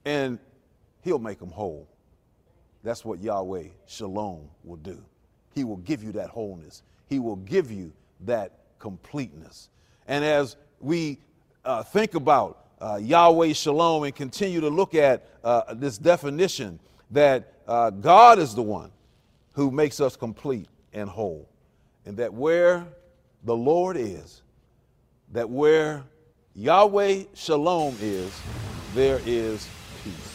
and he'll make them whole. That's what Yahweh Shalom will do. He will give you that wholeness. He will give you that completeness. And as we think about Yahweh Shalom and continue to look at this definition that God is the one who makes us complete and whole, and that where the Lord is, that where Yahweh Shalom is, there is peace.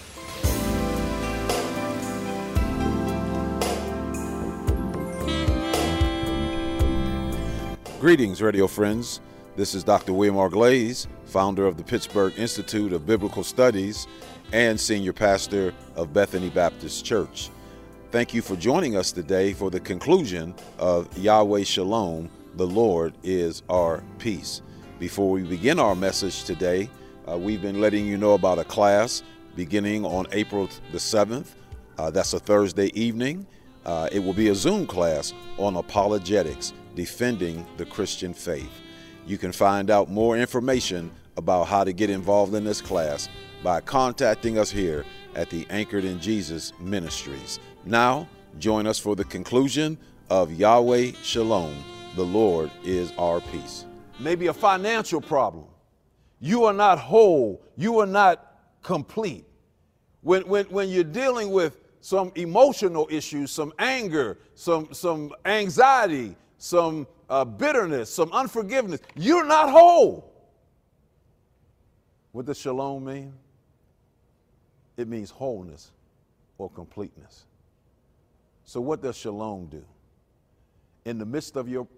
Greetings, radio friends. This is Dr. William R. Glaze, founder of the Pittsburgh Institute of Biblical Studies and senior pastor of Bethany Baptist Church. Thank you for joining us today for the conclusion of Yahweh Shalom, the Lord is our peace. Before we begin our message today, we've been letting you know about a class beginning on April the 7th. That's a Thursday evening. It will be a Zoom class on apologetics, defending the Christian faith. You can find out more information about how to get involved in this class by contacting us here at the Anchored in Jesus Ministries. Now, join us for the conclusion of Yahweh Shalom, the Lord is our peace. Maybe a financial problem. You are not whole. You are not complete. When you're dealing with some emotional issues, some anger, some anxiety, some bitterness, some unforgiveness, you're not whole. What does shalom mean? It means wholeness or completeness. So what does shalom do? In the midst of your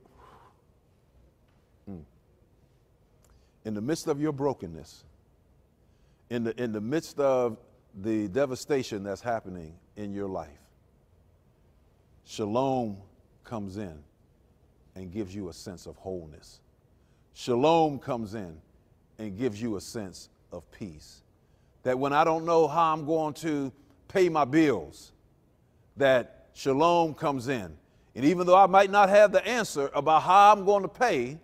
brokenness, in the midst of the devastation that's happening in your life, shalom comes in and gives you a sense of wholeness. Shalom comes in and gives you a sense of peace. That when I don't know how I'm going to pay my bills, that shalom comes in. And even though I might not have the answer about how I'm going to pay,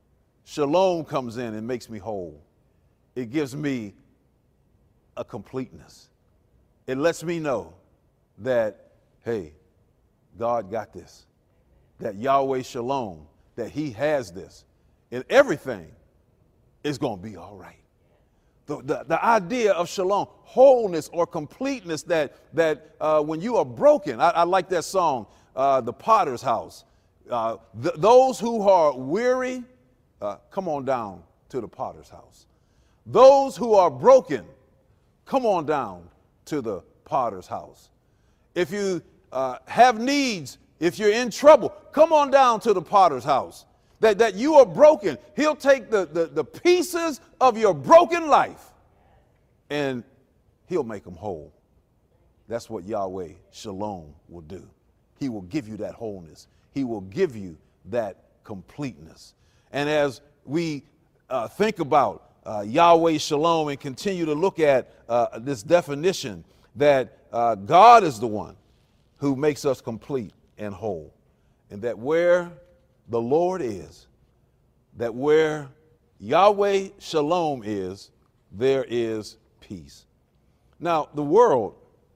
shalom comes in and makes me whole. It gives me a completeness. It lets me know that, hey, God got this. That Yahweh Shalom, that he has this, and everything is going to be all right. The idea of shalom, wholeness or completeness, that when you are broken, I like that song, The Potter's House. Those who are weary, come on down to the Potter's house. Those who are broken, come on down to the Potter's house. If you have needs, if you're in trouble, come on down to the Potter's house. That you are broken. He'll take the pieces of your broken life and he'll make them whole. That's what Yahweh Shalom will do. He will give you that wholeness. He will give you that completeness. And as we think about Yahweh Shalom and continue to look at this definition that God is the one who makes us complete and whole, and that where the Lord is, that where Yahweh Shalom is, there is peace. Now, the world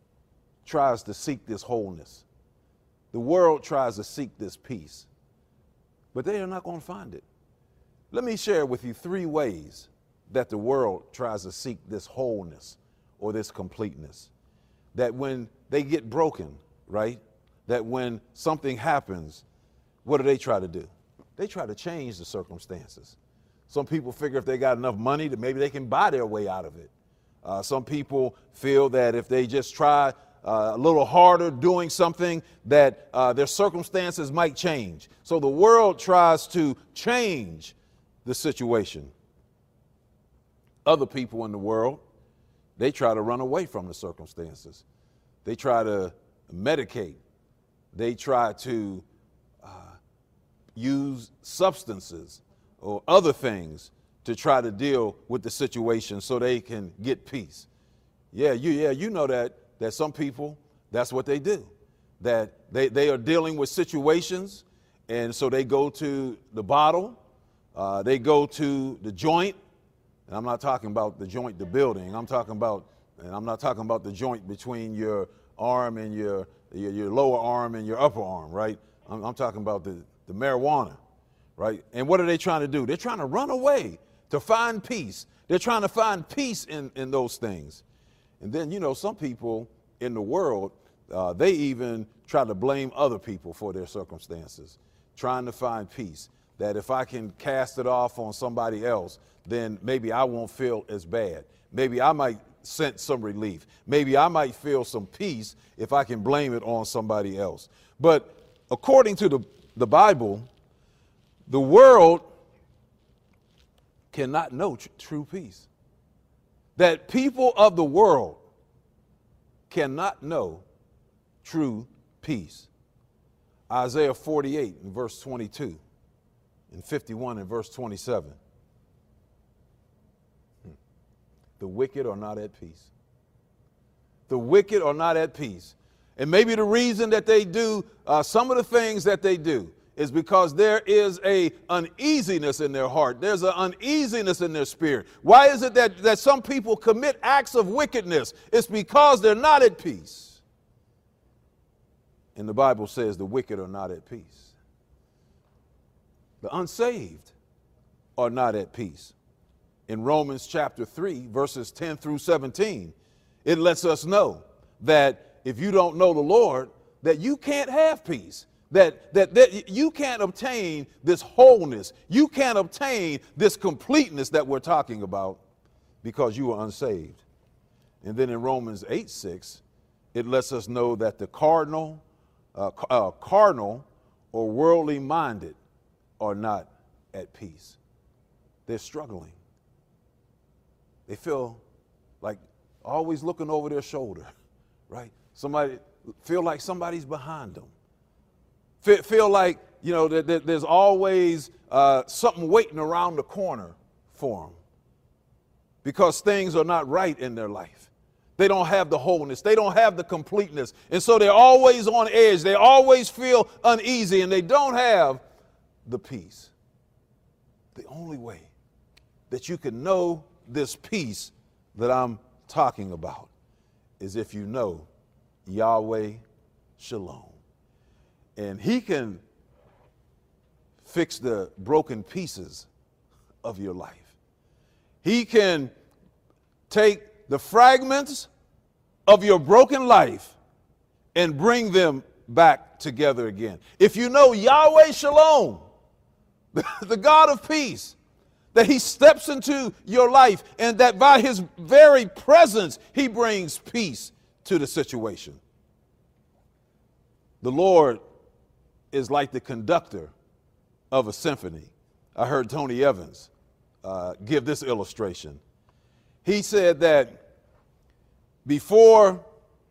tries to seek this wholeness. The world tries to seek this peace, but they are not going to find it. Let me share with you 3 ways that the world tries to seek this wholeness or this completeness. That when they get broken, right? That when something happens, what do they try to do? They try to change the circumstances. Some people figure if they got enough money that maybe they can buy their way out of it. Some people feel that if they just try a little harder doing something, that their circumstances might change. So the world tries to change the situation. Other people in the world, they try to run away from the circumstances. They try to medicate. They try to use substances or other things to try to deal with the situation so they can get peace. You know that some people, that's what they do. That they are dealing with situations, and so they go to the bottle, they go to the joint, and I'm not talking about the joint, the building. I'm talking about And I'm not talking about the joint between your arm and your lower arm and your upper arm, right? I'm talking about the marijuana, right? And what are they trying to do? They're trying to run away to find peace. They're trying to find peace in those things. And then, some people in the world, they even try to blame other people for their circumstances, trying to find peace. That if I can cast it off on somebody else, then maybe I won't feel as bad. Maybe I might sense some relief. Maybe I might feel some peace if I can blame it on somebody else. But according to the Bible, the world cannot know true peace. That people of the world cannot know true peace. Isaiah 48 in verse 22 and 51 in verse 27. The wicked are not at peace. The wicked are not at peace. And maybe the reason that they do some of the things that they do is because there is a uneasiness in their heart. There's an uneasiness in their spirit. Why is it that some people commit acts of wickedness? It's because they're not at peace. And the Bible says the wicked are not at peace. The unsaved are not at peace. In Romans chapter 3, verses 10 through 17, it lets us know that if you don't know the Lord, that you can't have peace, that you can't obtain this wholeness. You can't obtain this completeness that we're talking about because you are unsaved. And then in Romans 8:6, it lets us know that the carnal or worldly minded are not at peace. They're struggling. They feel like always looking over their shoulder, right? Somebody feel like somebody's behind them. Feel like, that there's always something waiting around the corner for them because things are not right in their life. They don't have the wholeness. They don't have the completeness. And so they're always on edge. They always feel uneasy and they don't have the peace. The only way that you can know this peace that I'm talking about is if you know Yahweh Shalom. And he can fix the broken pieces of your life. He can take the fragments of your broken life and bring them back together again. If you know Yahweh Shalom, the God of peace, that he steps into your life and that by his very presence, he brings peace to the situation. The Lord is like the conductor of a symphony. I heard Tony Evans give this illustration. He said that before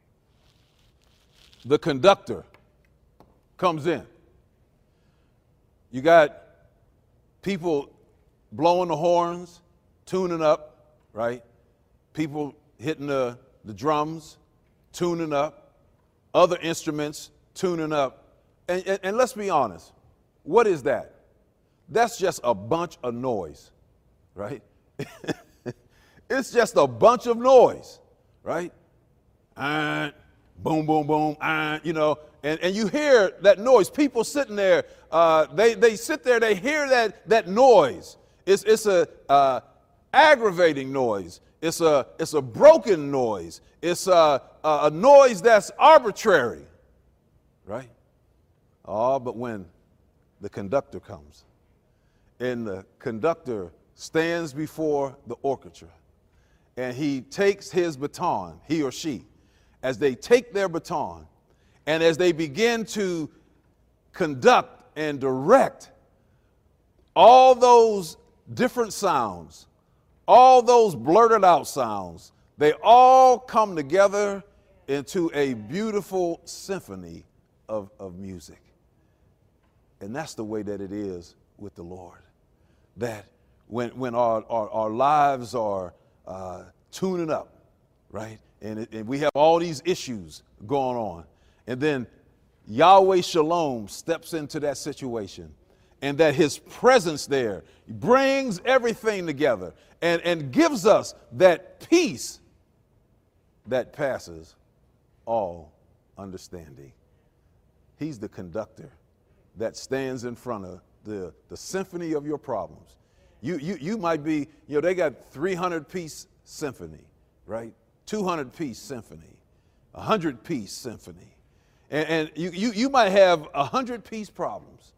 the conductor comes in, you got people blowing the horns, tuning up, right? People hitting the drums, tuning up, other instruments tuning up. And let's be honest, what is that? That's just a bunch of noise, right? It's just a bunch of noise, right? Boom, boom, boom, and you hear that noise. People sitting there, they sit there, they hear that noise. It's a aggravating noise. It's a broken noise. It's a noise that's arbitrary, right? Oh, but when the conductor comes and the conductor stands before the orchestra and he takes his baton, he or she, as they take their baton and as they begin to conduct and direct all those different sounds, all those blurted out sounds, they all come together into a beautiful symphony of music. And that's the way that it is with the Lord. That when our lives are tuning up, right? And we have all these issues going on. And then Yahweh Shalom steps into that situation. And that his presence there brings everything together and gives us that peace that passes all understanding. He's the conductor that stands in front of the symphony of your problems. You might be, they got 300-piece symphony, right? 200-piece symphony, 100-piece symphony. And you might have 100-piece problems.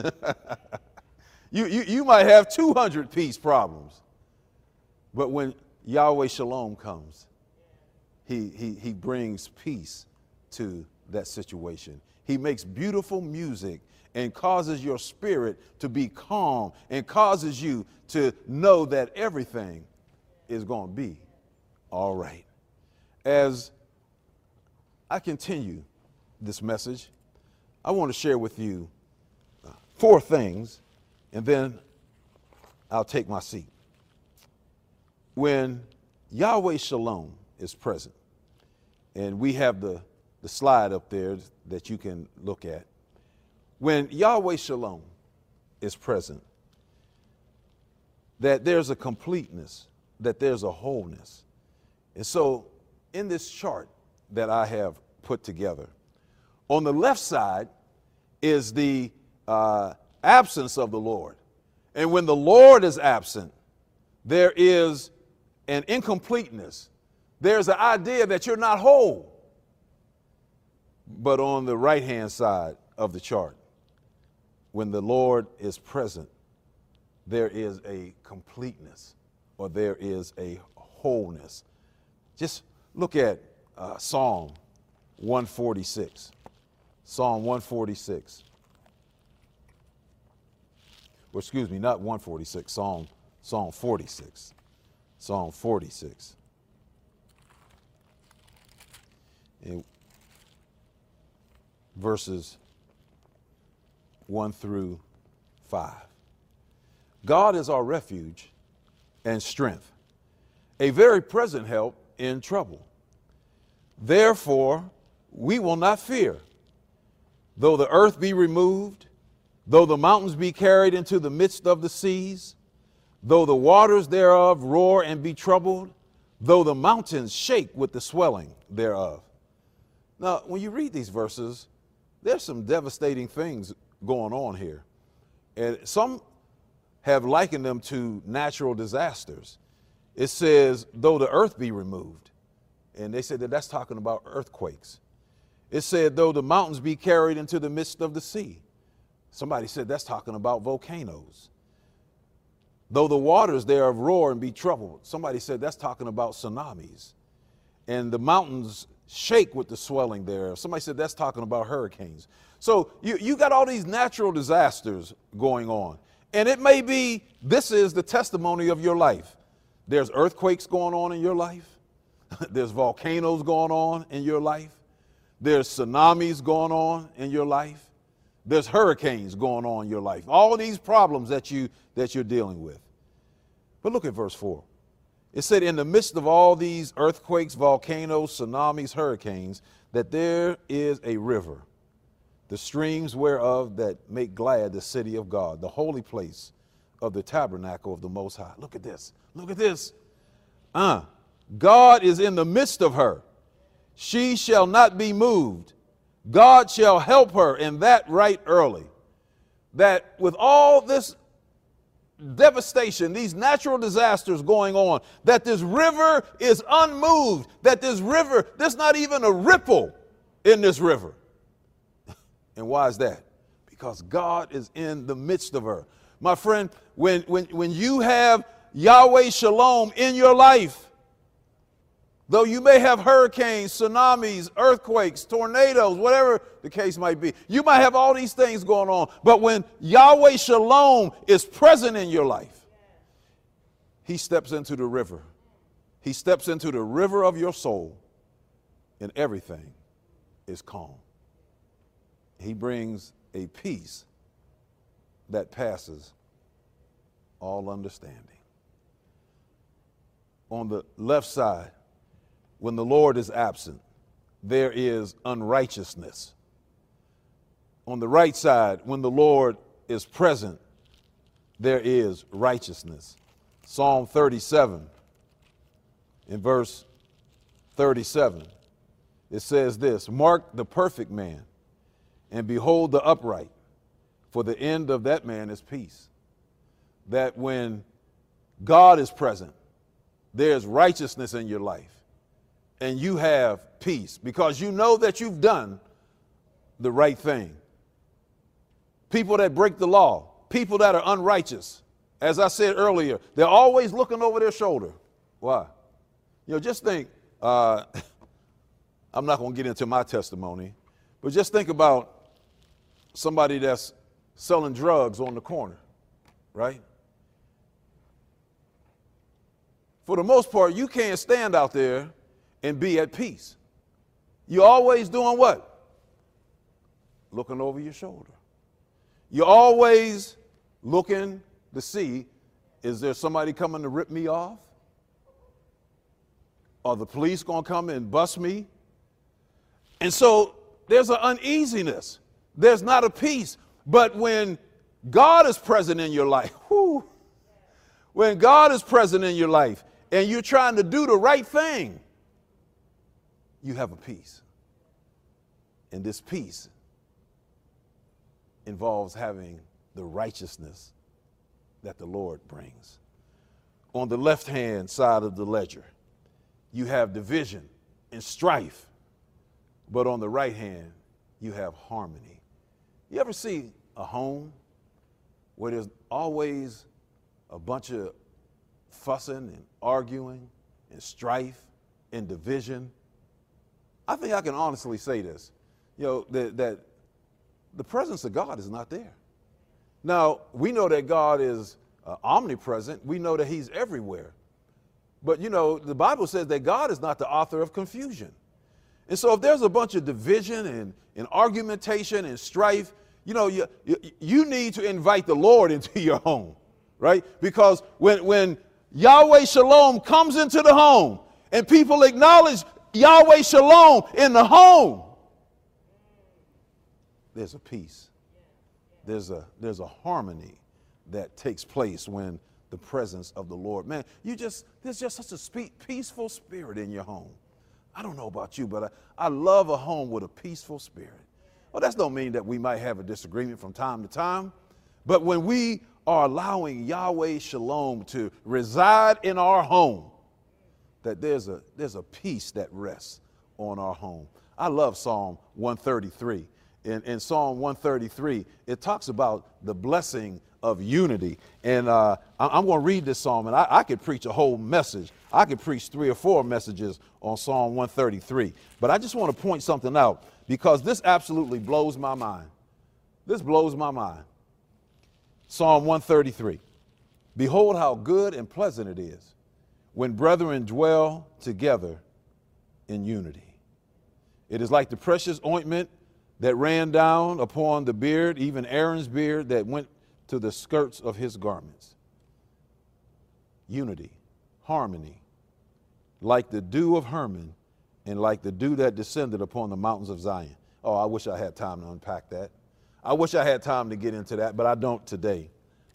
You might have 200-piece problems. But when Yahweh Shalom comes, he brings peace to that situation. He makes beautiful music and causes your spirit to be calm and causes you to know that everything is going to be all right. As I continue this message, I want to share with you 4 things, and then I'll take my seat. When Yahweh Shalom is present, and we have the slide up there that you can look at. When Yahweh Shalom is present, that there's a completeness, that there's a wholeness. And so in this chart that I have put together, on the left side is the absence of the Lord. And when the Lord is absent, there is an incompleteness. There's an idea that you're not whole. But on the right-hand side of the chart, when the Lord is present, there is a completeness, or there is a wholeness. Just look at Psalm 146. Psalm 146. Well, excuse me, not 146, Psalm 46. Psalm 46. And verses 1 through 5. God is our refuge and strength, a very present help in trouble. Therefore, we will not fear, though the earth be removed, though the mountains be carried into the midst of the seas, though the waters thereof roar and be troubled, though the mountains shake with the swelling thereof. Now, when you read these verses, there's some devastating things going on here. And some have likened them to natural disasters. It says, though the earth be removed. And they said that that's talking about earthquakes. It said, though the mountains be carried into the midst of the sea. Somebody said that's talking about volcanoes. Though the waters thereof roar and be troubled. Somebody said that's talking about tsunamis. And the mountains shake with the swelling thereof. Somebody said that's talking about hurricanes. So you got all these natural disasters going on. And it may be this is the testimony of your life. There's earthquakes going on in your life. There's volcanoes going on in your life. There's tsunamis going on in your life. There's hurricanes going on in your life. All these problems that you're dealing with. But look at verse 4. It said, in the midst of all these earthquakes, volcanoes, tsunamis, hurricanes, that there is a river, the streams whereof that make glad the city of God, the holy place of the tabernacle of the Most High. Look at this. Look at this. God is in the midst of her. She shall not be moved. God shall help her, and that right early. That with all this devastation, these natural disasters going on, that this river is unmoved, that this river, there's not even a ripple in this river. And why is that? Because God is in the midst of her. My friend, when you have Yahweh Shalom in your life, though you may have hurricanes, tsunamis, earthquakes, tornadoes, whatever the case might be, you might have all these things going on. But when Yahweh Shalom is present in your life, he steps into the river. He steps into the river of your soul, and everything is calm. He brings a peace that passes all understanding. On the left side, when the Lord is absent, there is unrighteousness. On the right side, when the Lord is present, there is righteousness. Psalm 37 in verse 37. It says this, mark the perfect man, and behold the upright, for the end of that man is peace. That when God is present, there's righteousness in your life, and you have peace because you know that you've done the right thing. People that break the law, people that are unrighteous, as I said earlier, they're always looking over their shoulder. Why? Just think, I'm not going to get into my testimony, but just think about somebody that's selling drugs on the corner, right? For the most part, you can't stand out there and be at peace. You're always doing what? Looking over your shoulder. You're always looking to see, is there somebody coming to rip me off? Are the police going to come and bust me? And so there's an uneasiness. There's not a peace. But when God is present in your life, when God is present in your life and you're trying to do the right thing, you have a peace. And this peace involves having the righteousness that the Lord brings. On the left-hand side of the ledger, you have division and strife, but on the right hand, you have harmony. You ever see a home where there's always a bunch of fussing and arguing and strife and division? I think I can honestly say this, that the presence of God is not there. Now, we know that God is omnipresent. We know that he's everywhere. But, the Bible says that God is not the author of confusion. And so if there's a bunch of division and argumentation and strife, you need to invite the Lord into your home, right? Because when Yahweh Shalom comes into the home and people acknowledge Yahweh Shalom in the home, there's a peace. There's a harmony that takes place when the presence of the Lord. Man, there's just such a peaceful spirit in your home. I don't know about you, but I love a home with a peaceful spirit. Well, that don't mean that we might have a disagreement from time to time, but when we are allowing Yahweh Shalom to reside in our home, that there's a peace that rests on our home. I love Psalm 133. In Psalm 133, it talks about the blessing of unity. And I'm going to read this psalm, and I could preach a whole message. I could preach 3 or 4 messages on Psalm 133. But I just want to point something out because this absolutely blows my mind. This blows my mind. Psalm 133. Behold how good and pleasant it is when brethren dwell together in unity. It is like the precious ointment that ran down upon the beard, even Aaron's beard that went to the skirts of his garments. Unity, harmony, like the dew of Hermon and like the dew that descended upon the mountains of Zion. Oh, I wish I had time to unpack that. I wish I had time to get into that, but I don't today.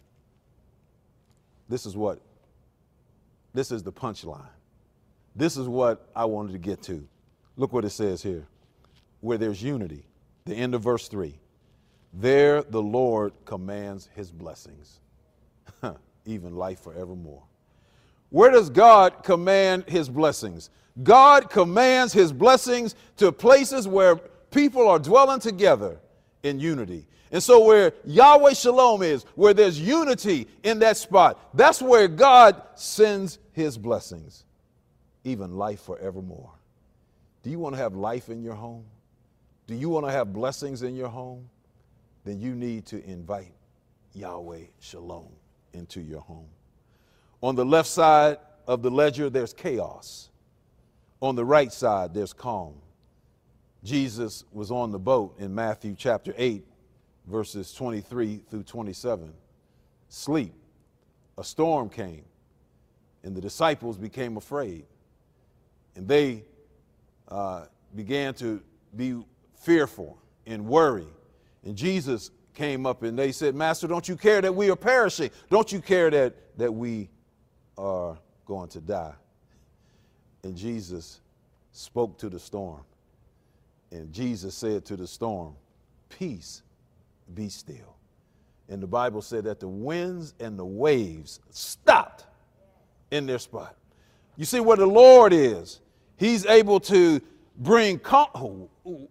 This is the punchline. This is what I wanted to get to. Look what it says here. Where there's unity, the end of verse 3, there the Lord commands his blessings, even life forevermore. Where does God command his blessings? God commands his blessings to places where people are dwelling together in unity. And so where Yahweh Shalom is, where there's unity in that spot, that's where God sends his blessings, even life forevermore. Do you want to have life in your home? Do you want to have blessings in your home? Then you need to invite Yahweh Shalom into your home. On the left side of the ledger, there's chaos. On the right side, there's calm. Jesus was on the boat in Matthew chapter 8, verses 23 through 27. Sleep. A storm came, and the disciples became afraid. And they began to be fearful and worry. And Jesus came up and they said, Master, don't you care that we are perishing? Don't you care that we are going to die? And Jesus spoke to the storm. And Jesus said to the storm, peace, be still. And the Bible said that the winds and the waves stopped in their spot. You see, where the Lord is, he's able to bring calm.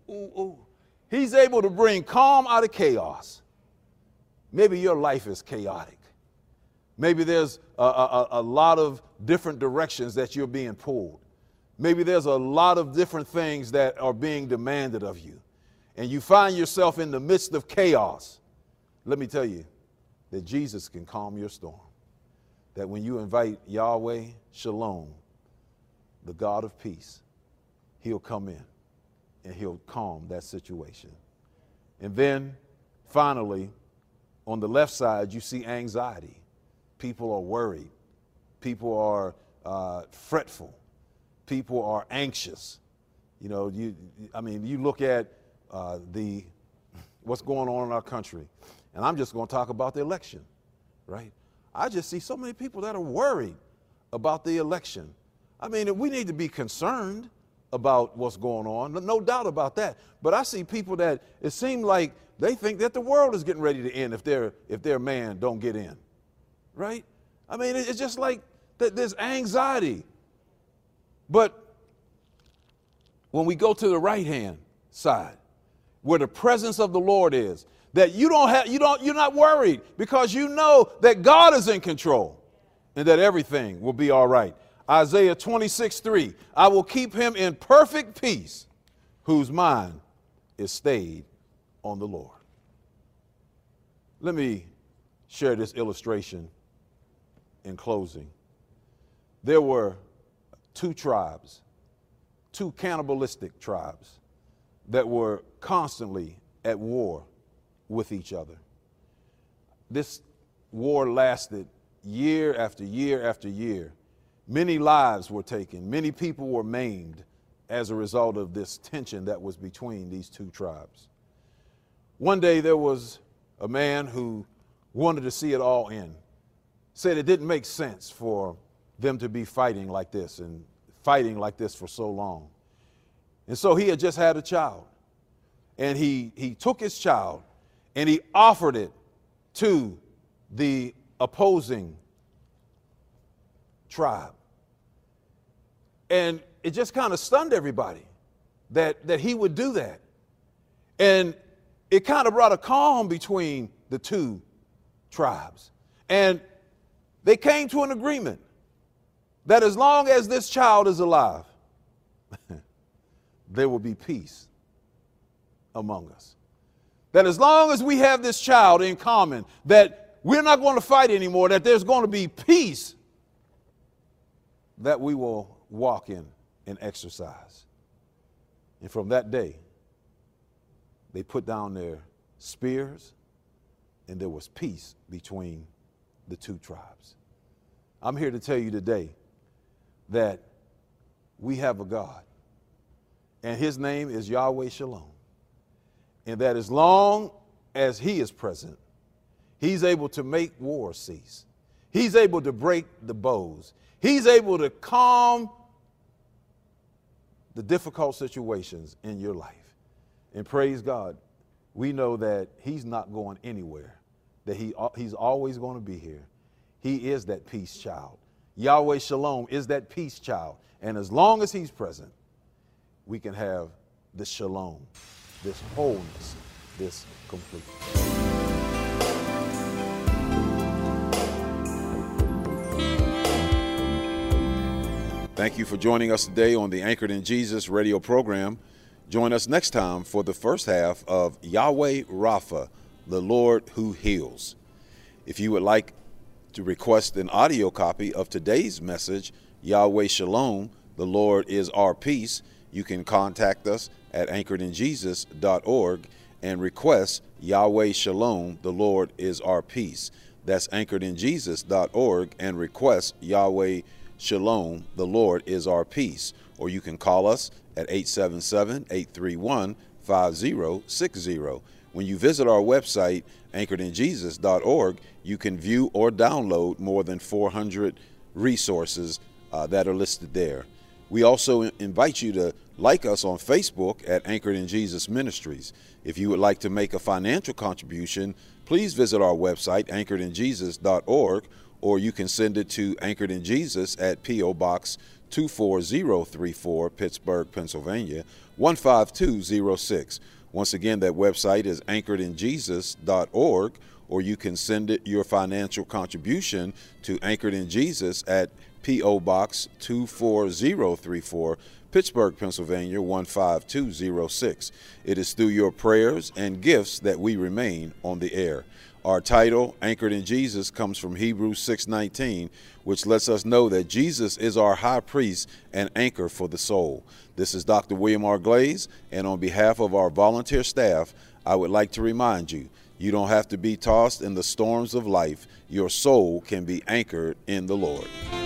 He's able to bring calm out of chaos. Maybe your life is chaotic. Maybe there's a lot of different directions that you're being pulled. Maybe there's a lot of different things that are being demanded of you. And you find yourself in the midst of chaos. Let me tell you that Jesus can calm your storm. That when you invite Yahweh Shalom, the God of peace, he'll come in and he'll calm that situation. And then finally, on the left side, you see anxiety. People are worried. People are fretful. People are anxious. You know, you look at what's going on in our country, and I'm just going to talk about the election, right? I just see so many people that are worried about the election. I mean, we need to be concerned about what's going on, no doubt about that. But I see people that it seems like they think that the world is getting ready to end if their man don't get in, right? I mean, it's just like there's anxiety. But when we go to the right-hand side, where the presence of the Lord is, that you're not worried because you know that God is in control and that everything will be all right. Isaiah 26:3, I will keep him in perfect peace whose mind is stayed on the Lord. Let me share this illustration in closing. There were two tribes, two cannibalistic tribes that were constantly at war with each other. This war lasted year after year after year. Many lives were taken. Many people were maimed as a result of this tension that was between these two tribes. One day there was a man who wanted to see it all end, said it didn't make sense for them to be fighting like this and fighting like this for so long. And so he had just had a child, and he took his child and he offered it to the opposing tribe. And it just kind of stunned everybody that he would do that. And it kind of brought a calm between the two tribes. And they came to an agreement that as long as this child is alive, there will be peace among us. That as long as we have this child in common, that we're not going to fight anymore, that there's going to be peace that we will walk in and exercise. And from that day, they put down their spears, and there was peace between the two tribes. I'm here to tell you today that we have a God, and his name is Yahweh Shalom. And that as long as he is present, he's able to make war cease. He's able to break the bows. He's able to calm the difficult situations in your life. And praise God, we know that he's not going anywhere, that he's always going to be here. He is that peace child. Yahweh Shalom is that peace child. And as long as he's present, we can have this shalom, this wholeness, this completeness. Thank you for joining us today on the Anchored in Jesus radio program. Join us next time for the first half of Yahweh Rapha, the Lord who heals. If you would like to request an audio copy of today's message, Yahweh Shalom, the Lord is our peace, you can contact us at anchoredinjesus.org and request Yahweh Shalom, the Lord is our peace. That's anchoredinjesus.org and request Yahweh Shalom, the Lord is our peace. Or you can call us at 877-831-5060. When you visit our website, anchoredinjesus.org, you can view or download more than 400 resources that are listed there. We also invite you to like us on Facebook at Anchored in Jesus Ministries. If you would like to make a financial contribution, please visit our website, anchoredinjesus.org, or you can send it to Anchored in Jesus at P.O. Box 24034, Pittsburgh, Pennsylvania, 15206. Once again, that website is anchoredinjesus.org, or you can send it your financial contribution to Anchored in Jesus at P.O. Box 24034, Pittsburgh, Pennsylvania, 15206. It is through your prayers and gifts that we remain on the air. Our title, Anchored in Jesus, comes from Hebrews 6:19, which lets us know that Jesus is our high priest and anchor for the soul. This is Dr. William R. Glaze, and on behalf of our volunteer staff, I would like to remind you, you don't have to be tossed in the storms of life. Your soul can be anchored in the Lord.